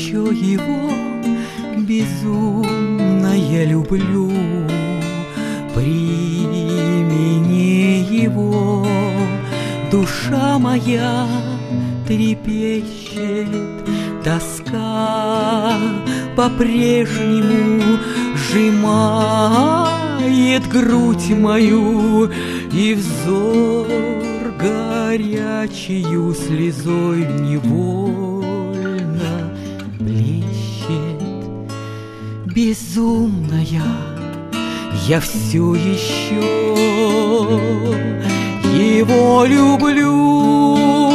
еще его безумно я люблю. Примени его, душа моя трепещет, тоска по-прежнему сжимает грудь мою, и взор горячею слезой невольно блещет. Безумная я все еще его люблю.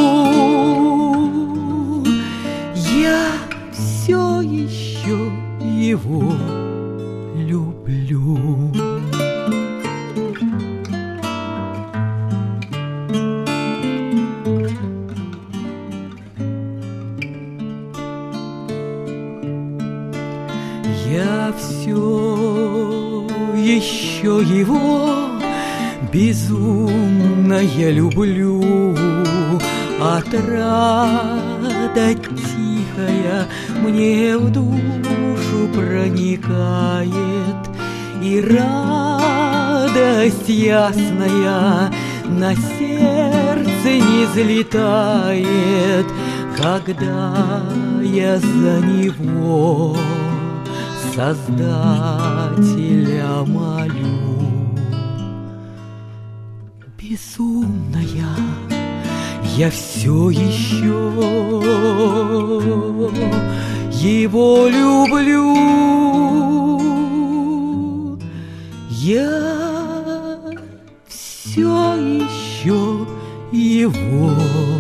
Я все еще его люблю. Я все еще его безумно я люблю. Отрада тихая мне в душу проникает, и радость ясная на сердце не взлетает, когда я за него Создателя молю. Безумная я все еще его люблю. Я все еще его